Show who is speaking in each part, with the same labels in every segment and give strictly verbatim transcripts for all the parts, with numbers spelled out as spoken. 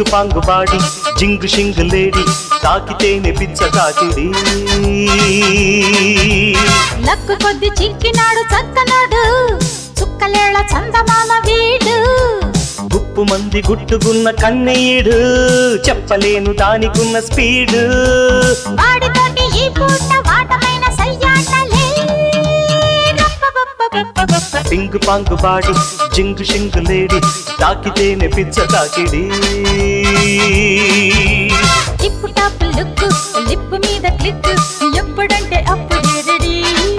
Speaker 1: పింగు పాంగు body జింగు షింగు లేడి తాకితేనే పిచ్చ తాకిడి
Speaker 2: లక్కు కొద్ది చిక్కినాడు చక్కనాడు చుక్కలేళ్ల చందమామ వీడు
Speaker 1: గుప్పు మంది గుట్టుకున్న కన్నయ్యడు చెప్పలేను దానికున్న స్పీడు
Speaker 2: వాడితోటి ఈ పూట వాటమైన సయ్యాటలే
Speaker 1: పింగు పాంగు బాడి జింగు షింగు లేడి తాకితేనే పిచ్చ తాకిడి
Speaker 2: టిప్పు టాప్ లుక్ లిప్ మీద క్లిక్ ఎప్పుడంటే అప్పుడే రెడీ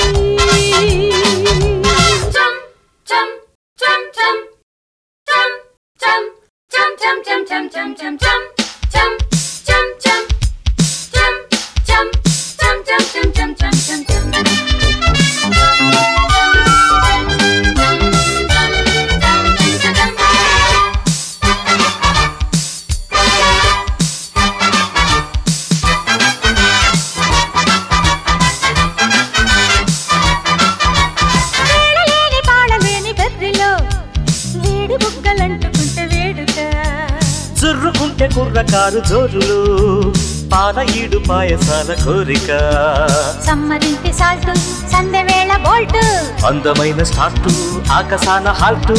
Speaker 1: చుర్రుకుంటే కుర్రకారు జోరులు పాల ఈడు పాయసాల కోరిక
Speaker 2: సమ్మరింటి సాల్ట్ సందె వేళ బోల్ట్
Speaker 1: అందమైన స్టార్టు ఆకాశాన హాల్టు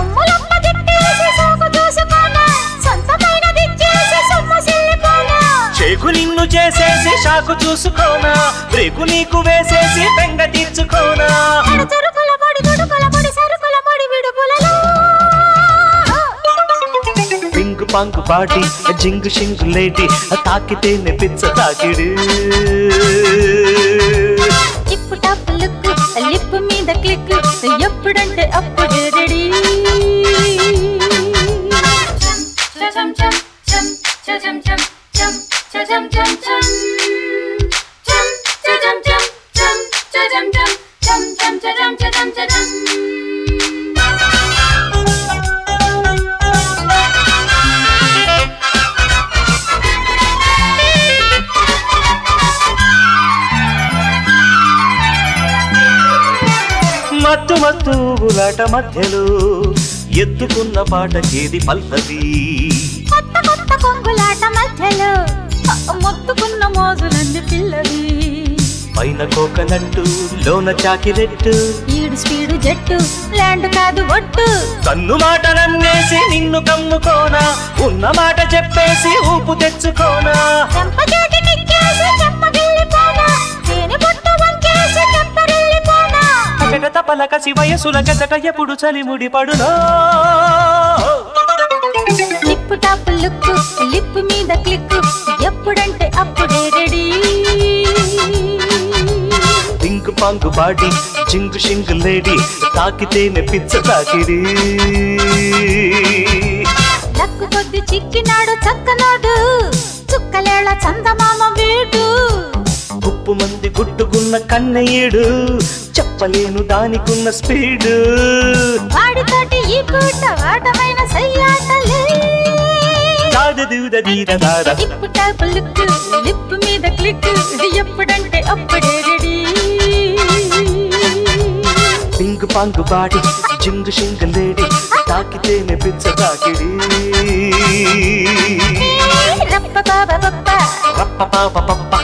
Speaker 1: చేకు నిన్ను చేసేసి షాకు చూసుకోనా బ్రేకు నీకు వేసేసి బెంగ తీర్చుకోనా పింగు పాంగు బాడి జింగు షింగు లేడి తాకితేనే పిచ్చ తాకిడు
Speaker 2: టిప్పు టాప్ లుక్ లిప్ మీద క్లిక్ ఎప్పుడంటే అప్పుడే రెడీ
Speaker 1: మత్తు మత్తు గులాట మధ్యలో ఎత్తుకున్న పాటకేది పల్లవి
Speaker 2: కొత్త కొత్త కొంగులాట మధ్యలో మొత్తుకున్న మోజులన్నీ పిల్లవి
Speaker 1: పైన కోకనట్టు లోన చాకిరెట్టు
Speaker 2: ఈడు స్పీడు జట్టు ల్యాండ్ కాదు ఒట్టు
Speaker 1: కన్ను మాట నన్నేసి నిన్ను కమ్ముకోనా ఉన్న మాట చెప్పేసి ఊపు తెచ్చుకోనా
Speaker 2: చెంపచేటి నిక్కేసి చెంపగిల్లిపోనా తేనె పొట్టు వంకేసి చెంపరిల్లిపోనా
Speaker 1: అగట పలకసి వయసుల గజట ఎప్పుడు చలిముడి పడునో
Speaker 2: టిప్పు టాప్ లుక్ లిప్ మీద క్లిక్ ఎప్పుడంటే అప్పుడే రెడీ
Speaker 1: పింగు పాంగు బాడి జింగు షింగు లేడి తాకితేనే పిచ్చ తాకిడి
Speaker 2: లక్కు కొద్ది చిక్కినాడు చక్కనాడు చుక్కలేళ్ల చందమామ వీడు
Speaker 1: గుప్పు మంది గుట్టుకున్న కన్నయ్యడు చెప్పలేను దానికున్న స్పీడు
Speaker 2: వాడితోటి ఈ పూట వాటమైన సయ్యాటలే టిప్పు టాప్ లుక్ లిప్ మీద క్లిక్ ఎప్పుడంటే అప్పుడే రెడీ
Speaker 1: పింగు పాంగు బాడి జింగు షింగు లేడి తాకితేనే పిచ్చ తాకిడి
Speaker 2: రప్ప బాబా పప్ప
Speaker 1: రప్ప పాప పప్ప